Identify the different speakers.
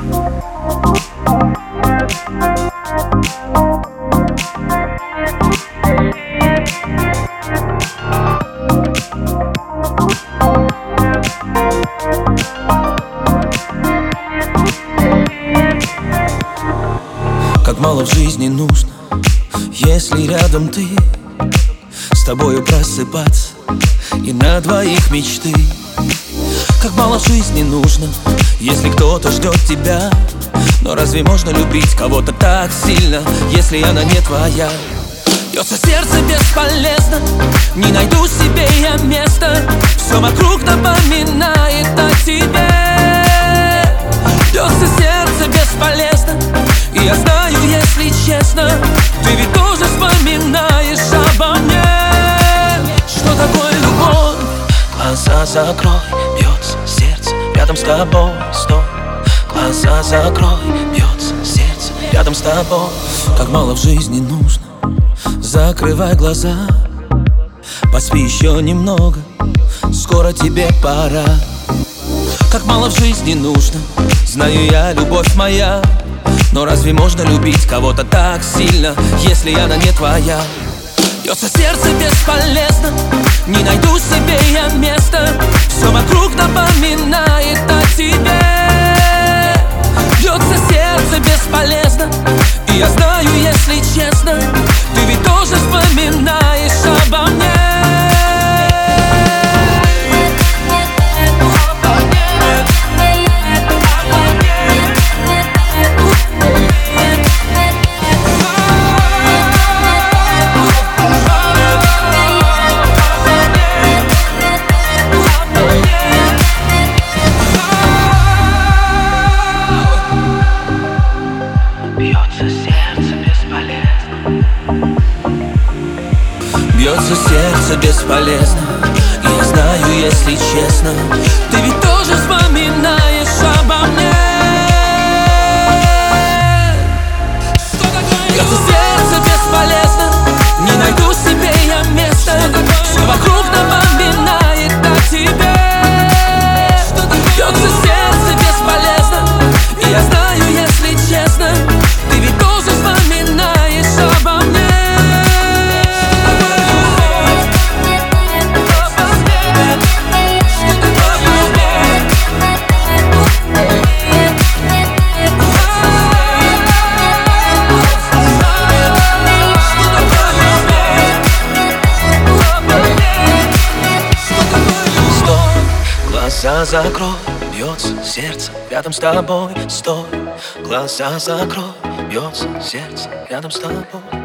Speaker 1: Как мало в жизни нужно, если рядом ты, с тобою просыпаться и на двоих мечты. Как мало в жизни нужно, если кто-то ждет тебя. Но разве можно любить кого-то так сильно, если она не твоя? Бьется сердце бесполезно, не найду себе я места. Все вокруг напоминает о тебе. Бьется сердце бесполезно, и я знаю, если честно, ты ведь тоже вспоминаешь обо мне. Что такое любовь?
Speaker 2: Глаза закрой, бьется сердце, рядом с тобой стой. Глаза закрой, бьется сердце, рядом с тобой.
Speaker 1: Как мало в жизни нужно, закрывай глаза. Поспи еще немного, скоро тебе пора. Как мало в жизни нужно, знаю я, любовь моя. Но разве можно любить кого-то так сильно, если она не твоя? Бьется сердце бесполезно, не найду себе я места. Все вокруг напоминает о тебе. Бьется сердце бесполезно, и я знаю, если честно, ты ведь тоже вспоминаешь обо мне.
Speaker 2: Бьется сердце бесполезно.
Speaker 1: Бьется сердце бесполезно, и я знаю, если честно, ты ведь тоже вспоминаешь обо мне. Бьется сердце бесполезно, не найду себе я места. Все вокруг напоминает о тебе. Бьется сердце бесполезно, и я знаю, если честно, ты ведь тоже вспоминаешь обо мне.
Speaker 2: Глаза закрой, бьется сердце, рядом с тобой стой. Глаза закрой, бьется сердце, рядом с тобой.